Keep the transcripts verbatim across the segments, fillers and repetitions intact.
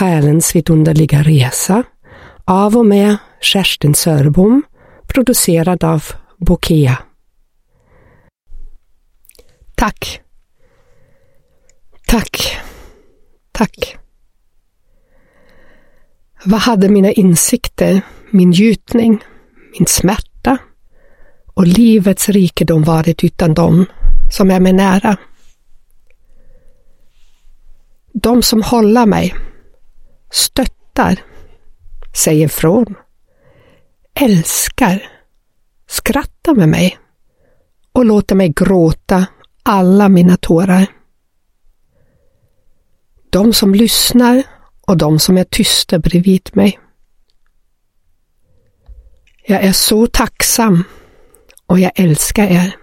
Själens vidunderliga resa av och med Kerstin Sörbom, producerad av Bokea. Tack. Tack. Tack. Vad hade mina insikter, min gjutning, min smärta och livets rikedom varit utan dem som är mig nära? De som håller mig, stöttar, säger från, älskar, skrattar med mig och låter mig gråta alla mina tårar. De som lyssnar och de som är tysta bredvid mig. Jag är så tacksam och jag älskar er.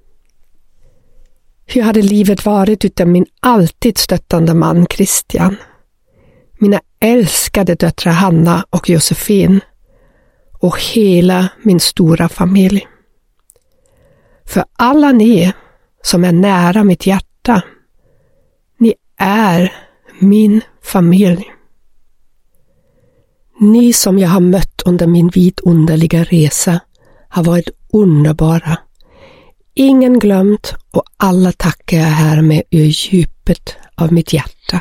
Hur hade livet varit utan min alltid stöttande man Christian? Mina älskade döttrar Hanna och Josefin och hela min stora familj. För alla ni som är nära mitt hjärta, ni är min familj. Ni som jag har mött under min vidunderliga resa har varit underbara. Ingen glömt och alla tackar jag här med ur djupet av mitt hjärta.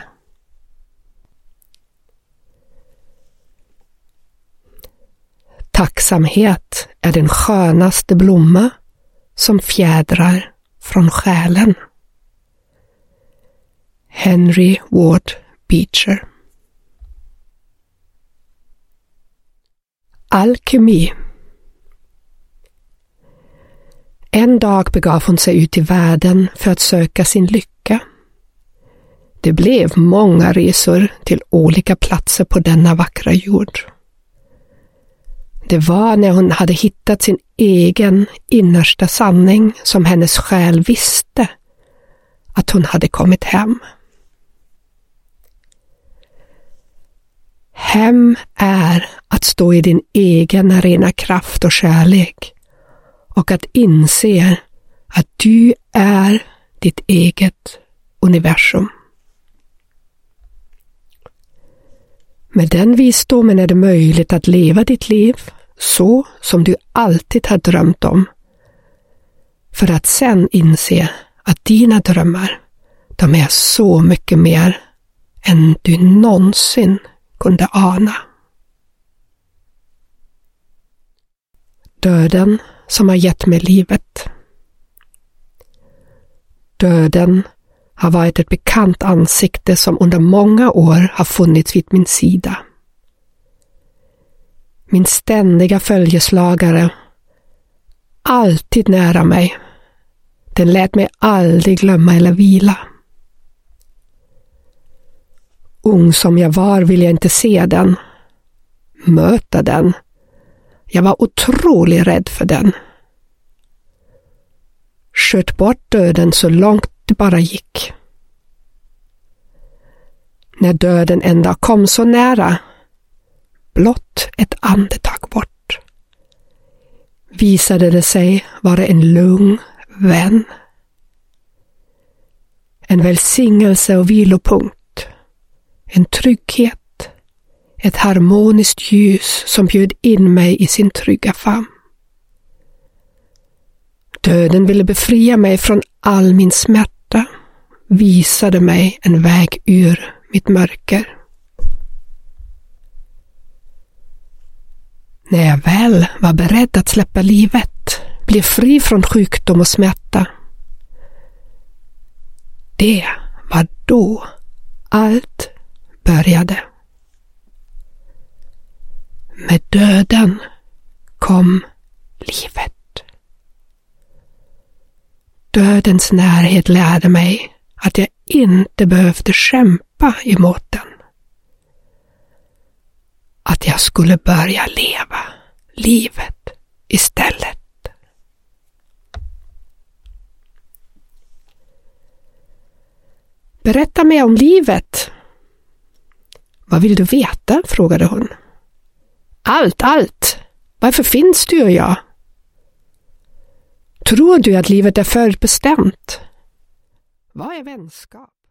Tacksamhet är den skönaste blomma som fjädrar från själen. Henry Ward Beecher. Alkemi. En dag begav hon sig ut i världen för att söka sin lycka. Det blev många resor till olika platser på denna vackra jord. Det var när hon hade hittat sin egen innersta sanning som hennes själ visste att hon hade kommit hem. Hem är att stå i din egen rena kraft och kärlek och att inse att du är ditt eget universum. Med den visdomen är det möjligt att leva ditt liv så som du alltid har drömt om, för att sen inse att dina drömmar, de är så mycket mer än du någonsin kunde ana. Döden som har gett mig livet. Döden har varit ett bekant ansikte som under många år har funnits vid min sida. Min ständiga följeslagare, alltid nära mig. Den lät mig aldrig glömma eller vila. Ung som jag var ville jag inte se den, möta den. Jag var otroligt rädd för den. Sköt bort döden så långt det bara gick. När döden en dag kom så nära, blott ett andetag bort, visade det sig vara en lugn vän. En välsignelse och vilopunkt. En trygghet. Ett harmoniskt ljus som bjöd in mig i sin trygga famn. Döden ville befria mig från all min smärta, visade mig en väg ur mitt mörker. När jag väl var beredd att släppa livet, bli fri från sjukdom och smärta, det var då allt började. Med döden kom livet. Dödens närhet lärde mig att jag inte behövde kämpa emot den. Att jag skulle börja leva livet istället. Berätta mig om livet. Vad vill du veta? Frågade hon. Allt, allt. Varför finns du och jag? Tror du att livet är förutbestämt? Vad är vänskap?